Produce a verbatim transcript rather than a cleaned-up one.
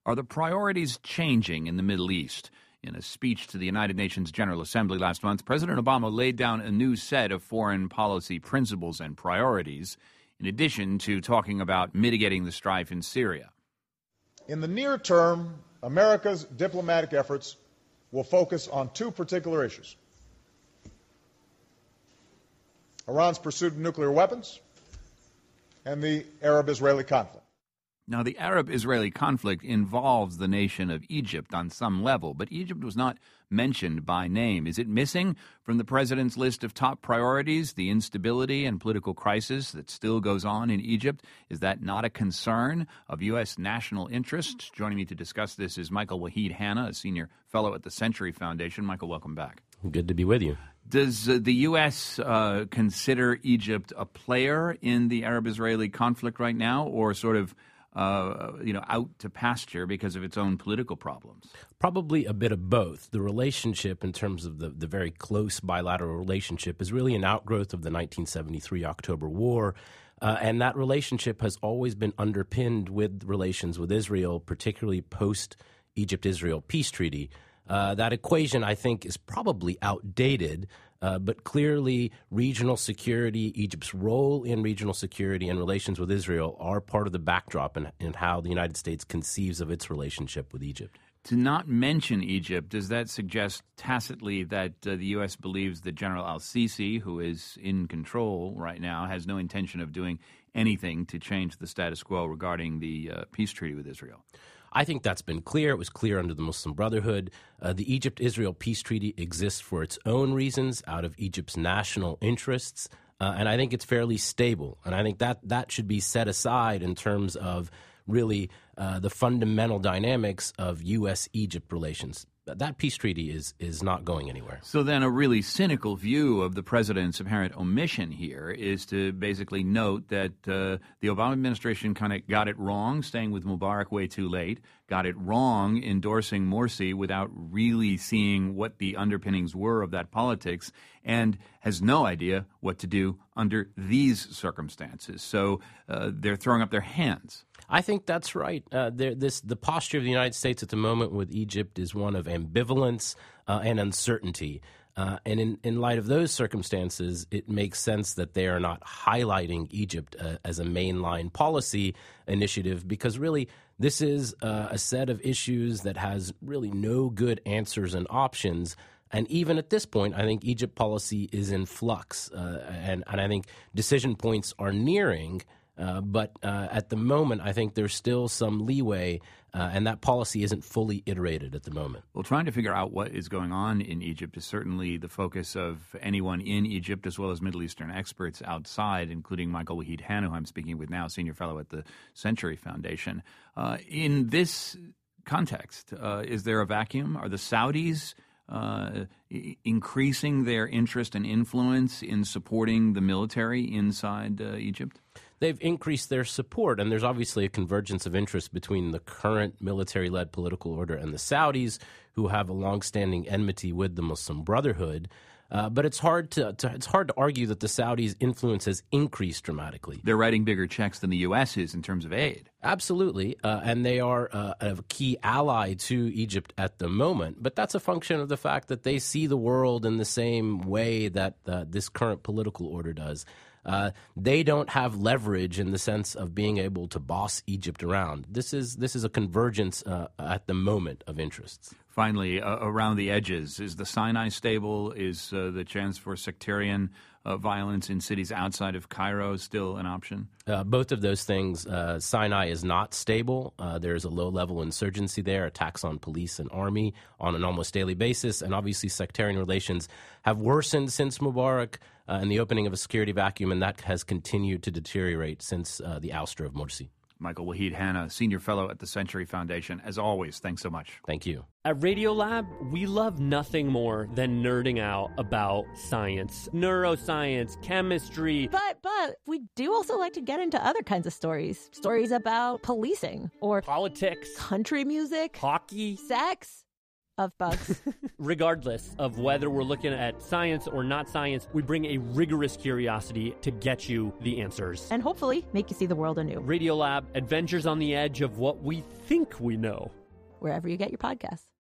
Are the priorities changing in the Middle East? In a speech to the United Nations General Assembly last month, President Obama laid down a new set of foreign policy principles and priorities, in addition to talking about mitigating the strife in Syria. In the near term, America's diplomatic efforts will focus on two particular issues: Iran's pursuit of nuclear weapons and the Arab-Israeli conflict. Now, the Arab-Israeli conflict involves the nation of Egypt on some level, but Egypt was not mentioned by name. Is it missing from the president's list of top priorities, the instability and political crisis that still goes on in Egypt? Is that not a concern of U S national interest? Joining me to discuss this is Michael Waheed Hanna, a senior fellow at the Century Foundation. Michael, welcome back. Good to be with you. Does uh, the U S uh, consider Egypt a player in the Arab-Israeli conflict right now, or sort of Uh, you know, out to pasture because of its own political problems? Probably a bit of both. The relationship, in terms of the, the very close bilateral relationship, is really an outgrowth of the nineteen seventy-three October War. Uh, and that relationship has always been underpinned with relations with Israel, particularly post-Egypt-Israel peace treaty. Uh, that equation, I think, is probably outdated, uh, but clearly regional security, Egypt's role in regional security and relations with Israel are part of the backdrop in, in how the United States conceives of its relationship with Egypt. To not mention Egypt, does that suggest tacitly that uh, the U S believes that General al-Sisi, who is in control right now, has no intention of doing anything to change the status quo regarding the uh, peace treaty with Israel? I think that's been clear. It was clear under the Muslim Brotherhood. Uh, the Egypt-Israel peace treaty exists for its own reasons, out of Egypt's national interests, uh, and I think it's fairly stable. And I think that that should be set aside in terms of really uh, the fundamental dynamics of U S Egypt relations. That peace treaty is is not going anywhere. So then a really cynical view of the president's apparent omission here is to basically note that uh, the Obama administration kind of got it wrong, staying with Mubarak way too late, got it wrong endorsing Morsi without really seeing what the underpinnings were of that politics, and has no idea what to do under these circumstances. So uh, they're throwing up their hands. I think that's right. Uh, there, this the posture of the United States at the moment with Egypt is one of ambivalence uh, and uncertainty. Uh, and in, in light of those circumstances, it makes sense that they are not highlighting Egypt uh, as a mainline policy initiative, because really this is uh, a set of issues that has really no good answers and options. And even at this point, I think Egypt policy is in flux, uh, and, and I think decision points are nearing. Uh, but uh, at the moment, I think there's still some leeway, uh, and that policy isn't fully iterated at the moment. Well, trying to figure out what is going on in Egypt is certainly the focus of anyone in Egypt, as well as Middle Eastern experts outside, including Michael Waheed Hanna, who I'm speaking with now, senior fellow at the Century Foundation. Uh, in this context, uh, is there a vacuum? Are the Saudis uh, I- increasing their interest and influence in supporting the military inside uh, Egypt? They've increased their support, and there's obviously a convergence of interest between the current military-led political order and the Saudis, who have a longstanding enmity with the Muslim Brotherhood. Uh, but it's hard to, to it's hard to argue that the Saudis' influence has increased dramatically. They're writing bigger checks than the U S is in terms of aid. Absolutely, uh, and they are uh, a key ally to Egypt at the moment. But that's a function of the fact that they see the world in the same way that uh, this current political order does. Uh, they don't have leverage in the sense of being able to boss Egypt around. This is this is a convergence uh, at the moment of interests. Finally, uh, around the edges, is the Sinai stable? Is uh, the chance for sectarian uh, violence in cities outside of Cairo still an option? Uh, both of those things. Uh, Sinai is not stable. Uh, there's a low-level insurgency there, attacks on police and army on an almost daily basis, and obviously sectarian relations have worsened since Mubarak uh, and the opening of a security vacuum, and that has continued to deteriorate since uh, the ouster of Morsi. Michael Waheed Hanna, senior fellow at the Century Foundation. As always, thanks so much. Thank you. At Radiolab, we love nothing more than nerding out about science, neuroscience, chemistry. But, but, we do also like to get into other kinds of stories. Stories about policing or politics, country music, hockey, sex, of bugs. Regardless of whether we're looking at science or not science, we bring a rigorous curiosity to get you the answers. And hopefully make you see the world anew. Radiolab, adventures on the edge of what we think we know. Wherever you get your podcasts.